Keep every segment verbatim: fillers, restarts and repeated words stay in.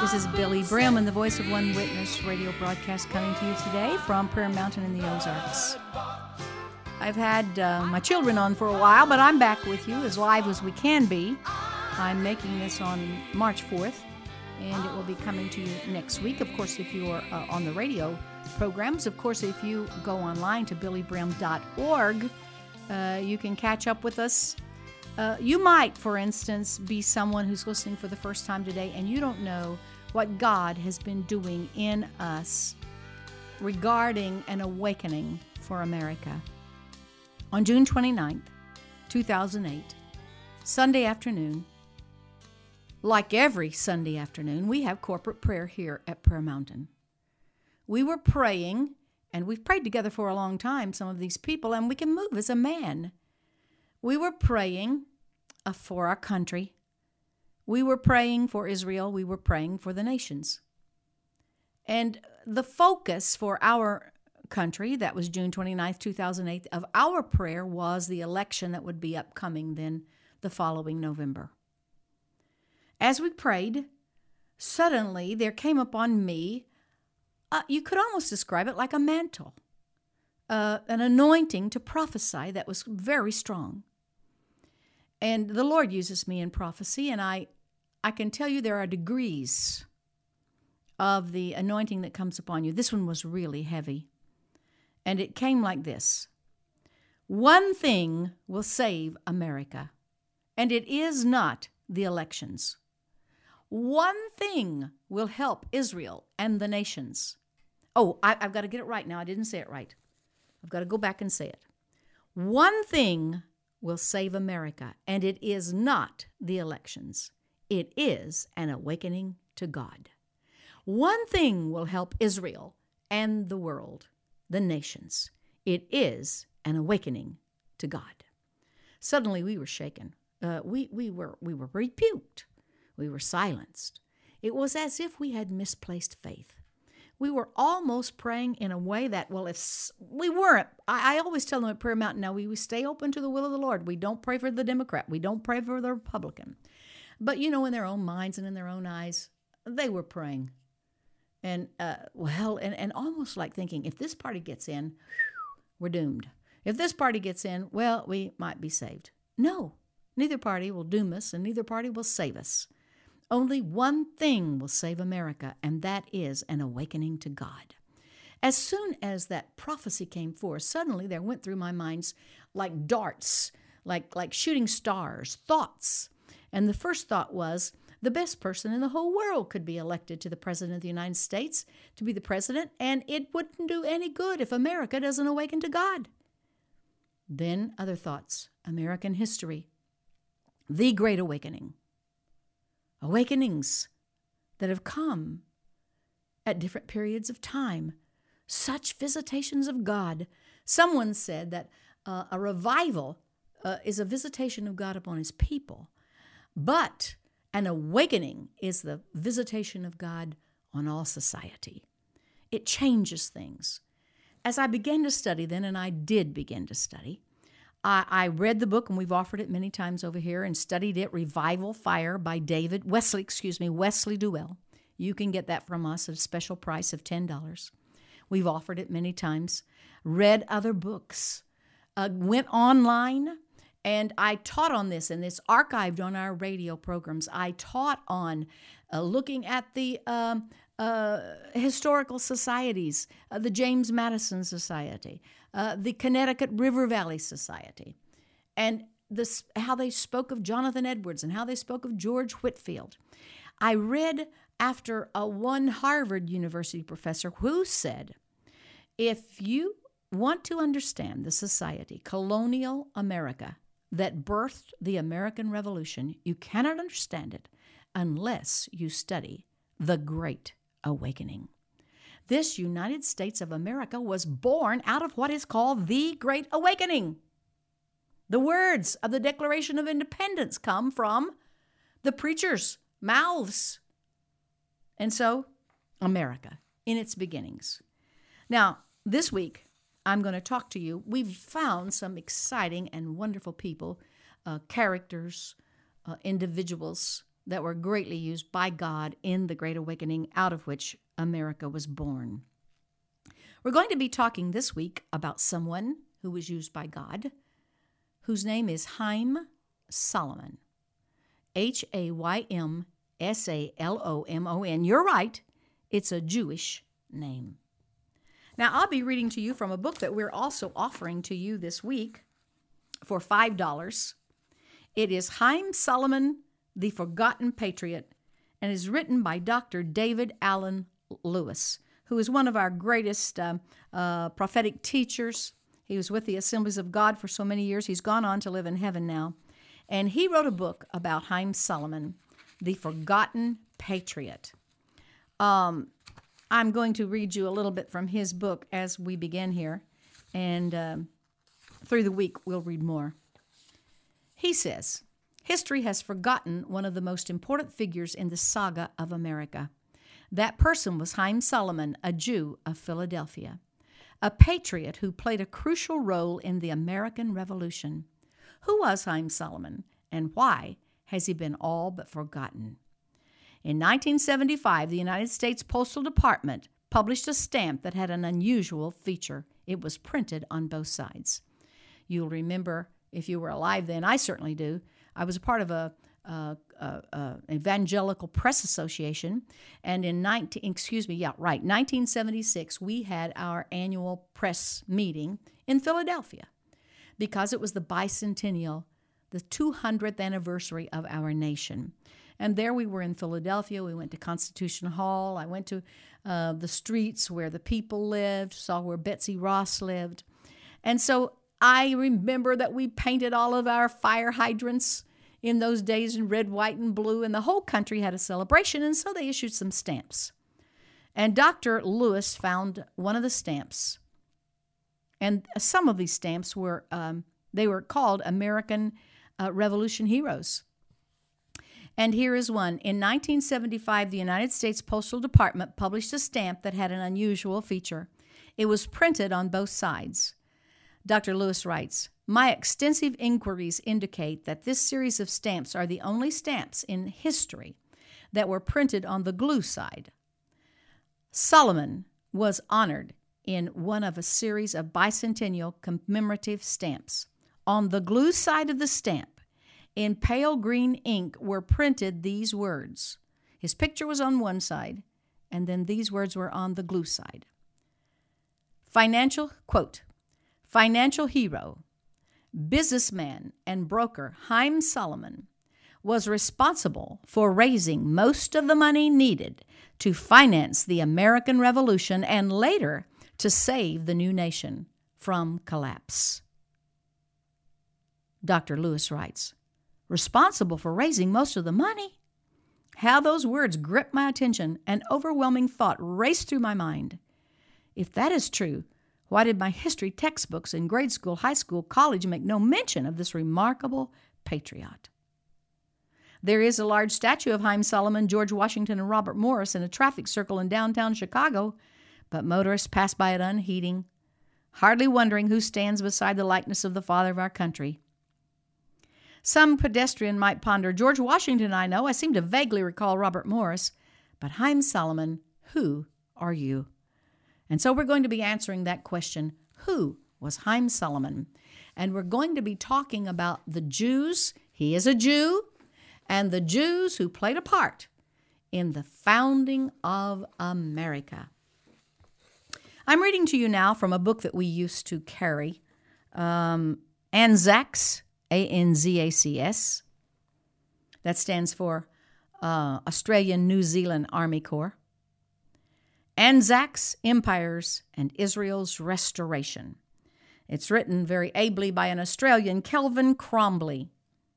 This is Billy Brim and the Voice of One Witness radio broadcast coming to you today from Prayer Mountain in the Ozarks. I've had uh, my children on for a while, but I'm back with you as live as we can be. I'm making this on March fourth, and it will be coming to you next week. Of course, if you're uh, on the radio programs, of course, if you go online to billy brim dot org, uh, you can catch up with us. Uh, you might, for instance, be someone who's listening for the first time today and you don't know what God has been doing in us regarding an awakening for America. On June twenty-ninth, two thousand eight, Sunday afternoon, like every Sunday afternoon, we have corporate prayer here at Prayer Mountain. We were praying, and we've prayed together for a long time, some of these people, and we can move as a man. We were praying uh, for our country. We were praying for Israel. We were praying for the nations. And the focus for our country, that was June twenty-ninth, two thousand eight, of our prayer was the election that would be upcoming then the following November. As we prayed, suddenly there came upon me, uh, you could almost describe it like a mantle, uh, an anointing to prophesy that was very strong. And the Lord uses me in prophecy, and I, I can tell you there are degrees of the anointing that comes upon you. This one was really heavy. And it came like this. One thing will save America, and it is not the elections. One thing will help Israel and the nations. Oh, I, I've got to get it right now. I didn't say it right. I've got to go back and say it. One thing will save America, and it is not the elections. It is an awakening to God. One thing will help Israel and the world, the nations. It is an awakening to God. Suddenly we were shaken. Uh, we, we, were, we were rebuked. We were silenced. It was as if we had misplaced faith. We were almost praying in a way that, well, if we weren't, I, I always tell them at Prayer Mountain, now we, we stay open to the will of the Lord. We don't pray for the Democrat. We don't pray for the Republican. But, you know, in their own minds and in their own eyes, they were praying. And, uh, well, and, and almost like thinking, if this party gets in, we're doomed. If this party gets in, well, we might be saved. No, neither party will doom us, and neither party will save us. Only one thing will save America, and that is an awakening to God. As soon as that prophecy came forth, suddenly there went through my mind like darts, like, like shooting stars, thoughts. And the first thought was, the best person in the whole world could be elected to the President of the United States to be the president, and it wouldn't do any good if America doesn't awaken to God. Then other thoughts, American history, the Great Awakening. Awakenings that have come at different periods of time. Such visitations of God. Someone said that uh, a revival uh, is a visitation of God upon his people, but an awakening is the visitation of God on all society. It changes things. As I began to study then, and I did begin to study, I, I read the book, and we've offered it many times over here, and studied it, Revival Fire by David, Wesley, excuse me, Wesley Duell. You can get that from us at a special price of ten dollars. We've offered it many times. Read other books. Uh, went online, and I taught on this, and it's archived on our radio programs. I taught on uh, looking at the um, uh, historical societies, uh, the James Madison Society, uh, the Connecticut River Valley Society, and this, how they spoke of Jonathan Edwards and how they spoke of George Whitefield. I read after a one Harvard University professor who said, if you want to understand the society, colonial America, that birthed the American Revolution, you cannot understand it unless you study the Great Awakening. This United States of America was born out of what is called the Great Awakening. The words of the Declaration of Independence come from the preachers' mouths. And so, America, in its beginnings. Now, this week, I'm going to talk to you. We've found some exciting and wonderful people, uh, characters, uh, individuals that were greatly used by God in the Great Awakening, out of which America was born. We're going to be talking this week about someone who was used by God, whose name is Haym Salomon. H A Y M S A L O M O N. You're right, it's a Jewish name. Now, I'll be reading to you from a book that we're also offering to you this week for five dollars. It is Haym Salomon, The Forgotten Patriot, and is written by Doctor David Allen Lewis, who is one of our greatest uh, uh, prophetic teachers. He was with the Assemblies of God for so many years. He's gone on to live in heaven now. And he wrote a book about Haym Salomon, The Forgotten Patriot. Um, I'm going to read you a little bit from his book as we begin here, and um, through the week we'll read more. He says, history has forgotten one of the most important figures in the saga of America. That person was Haym Salomon, a Jew of Philadelphia, a patriot who played a crucial role in the American Revolution. Who was Haym Salomon, and why has he been all but forgotten? In nineteen seventy-five, the United States Postal Department published a stamp that had an unusual feature. It was printed on both sides. You'll remember, if you were alive then, I certainly do, I was a part of a Uh, uh, uh, Evangelical Press Association, and in nineteen excuse me, yeah, right, nineteen seventy-six, we had our annual press meeting in Philadelphia because it was the bicentennial, the two hundredth anniversary of our nation. And there we were in Philadelphia. We went to Constitution Hall. I went to uh, the streets where the people lived, saw where Betsy Ross lived. And so I remember that we painted all of our fire hydrants in those days in red, white, and blue, and the whole country had a celebration, and so they issued some stamps. And Doctor Lewis found one of the stamps, and some of these stamps were, um, they were called American uh, Revolution Heroes. And here is one. In nineteen seventy-five, the United States Postal Department published a stamp that had an unusual feature. It was printed on both sides. Doctor Lewis writes, my extensive inquiries indicate that this series of stamps are the only stamps in history that were printed on the glue side. Salomon was honored in one of a series of bicentennial commemorative stamps. On the glue side of the stamp, in pale green ink, were printed these words. His picture was on one side, and then these words were on the glue side. Financial, quote, financial hero, businessman and broker Haym Salomon was responsible for raising most of the money needed to finance the American Revolution and later to save the new nation from collapse. Doctor Lewis writes, responsible for raising most of the money? How those words gripped my attention. An overwhelming thought raced through my mind. If that is true, why did my history textbooks in grade school, high school, college make no mention of this remarkable patriot? There is a large statue of Haym Salomon, George Washington, and Robert Morris in a traffic circle in downtown Chicago, but motorists pass by it unheeding, hardly wondering who stands beside the likeness of the father of our country. Some pedestrian might ponder, George Washington I know, I seem to vaguely recall Robert Morris, but Haym Salomon, who are you? And so we're going to be answering that question, who was Haym Salomon? And we're going to be talking about the Jews, he is a Jew, and the Jews who played a part in the founding of America. I'm reading to you now from a book that we used to carry, um, ANZACS, A N Z A C S. That stands for uh, Australian New Zealand Army Corps. Anzacs, Empires, and Israel's Restoration. It's written very ably by an Australian, Kelvin Cromley.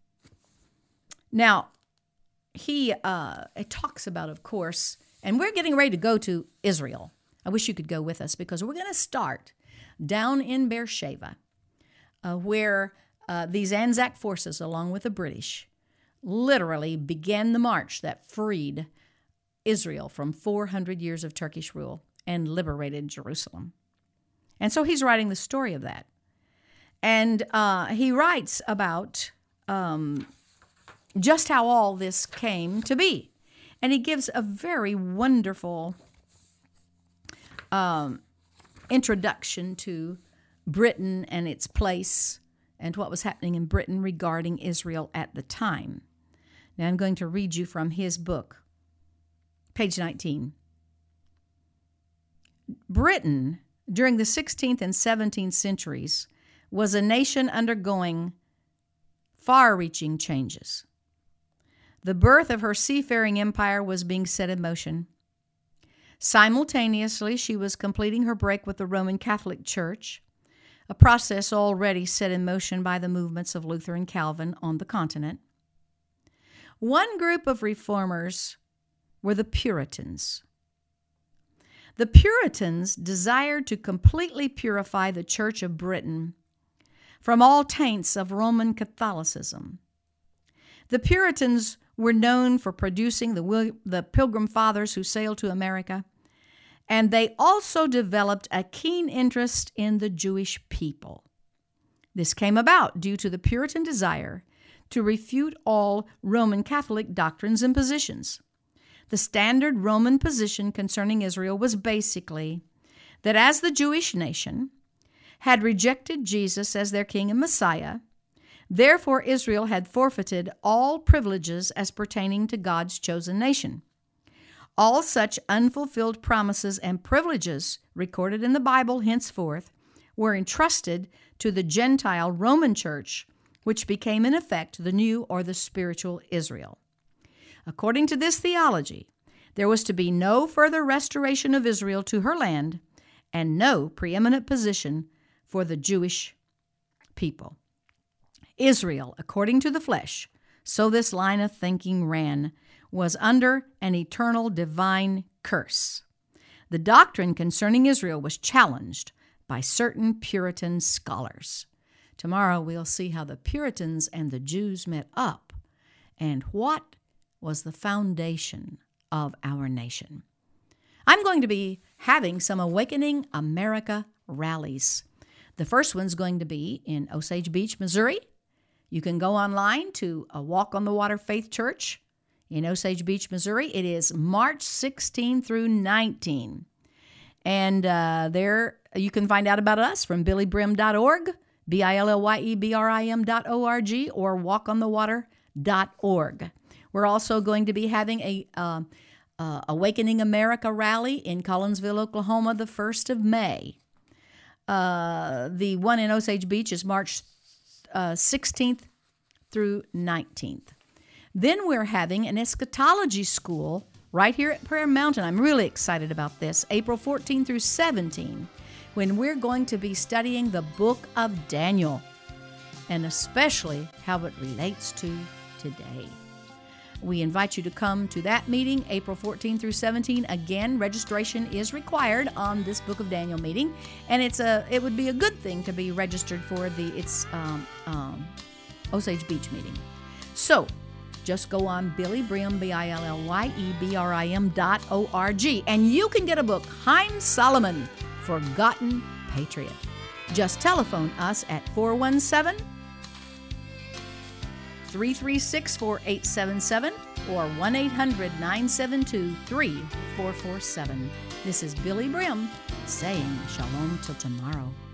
Now, he uh, it talks about, of course, and we're getting ready to go to Israel. I wish you could go with us because we're going to start down in Beersheba, uh, where uh, these Anzac forces, along with the British, literally began the march that freed Israel from four hundred years of Turkish rule and liberated Jerusalem. And so he's writing the story of that. And uh, he writes about um, just how all this came to be. And he gives a very wonderful um, introduction to Britain and its place and what was happening in Britain regarding Israel at the time. Now I'm going to read you from his book, page nineteen. Britain, during the sixteenth and seventeenth centuries, was a nation undergoing far-reaching changes. The birth of her seafaring empire was being set in motion. Simultaneously, she was completing her break with the Roman Catholic Church, a process already set in motion by the movements of Luther and Calvin on the continent. One group of reformers were the Puritans. The Puritans desired to completely purify the Church of Britain from all taints of Roman Catholicism. The Puritans were known for producing the, the Pilgrim Fathers who sailed to America, and they also developed a keen interest in the Jewish people. This came about due to the Puritan desire to refute all Roman Catholic doctrines and positions. The standard Roman position concerning Israel was basically that as the Jewish nation had rejected Jesus as their king and Messiah, therefore Israel had forfeited all privileges as pertaining to God's chosen nation. All such unfulfilled promises and privileges recorded in the Bible henceforth were entrusted to the Gentile Roman Church, which became in effect the new or the spiritual Israel. According to this theology, there was to be no further restoration of Israel to her land and no preeminent position for the Jewish people. Israel, according to the flesh, so this line of thinking ran, was under an eternal divine curse. The doctrine concerning Israel was challenged by certain Puritan scholars. Tomorrow we'll see how the Puritans and the Jews met up and what was the foundation of our nation. I'm going to be having some Awakening America rallies. The first one's going to be in Osage Beach, Missouri. You can go online to a Walk on the Water Faith Church in Osage Beach, Missouri. It is March sixteenth through nineteenth. And uh, there you can find out about us from billy brim dot org, B I L L Y E B R I M dot O R G, or walk on the water dot org. We're also going to be having a uh, uh, Awakening America rally in Collinsville, Oklahoma, the first of May. Uh, the one in Osage Beach is March uh, sixteenth through nineteenth. Then we're having an eschatology school right here at Prayer Mountain. I'm really excited about this. April fourteenth through seventeenth, when we're going to be studying the book of Daniel, and especially how it relates to today. We invite you to come to that meeting, April fourteenth through seventeenth. Again, registration is required on this Book of Daniel meeting, and it's a it would be a good thing to be registered for the its um, um, Osage Beach meeting. So just go on Billy Brim, B I L L Y E B R I M dot O R G, and you can get a book, Haim Solomon, Forgotten Patriot. Just telephone us at four one seven, three three six, four eight seven seven or one eight hundred, nine seven two, three four four seven. This is Billy Brim saying shalom till tomorrow.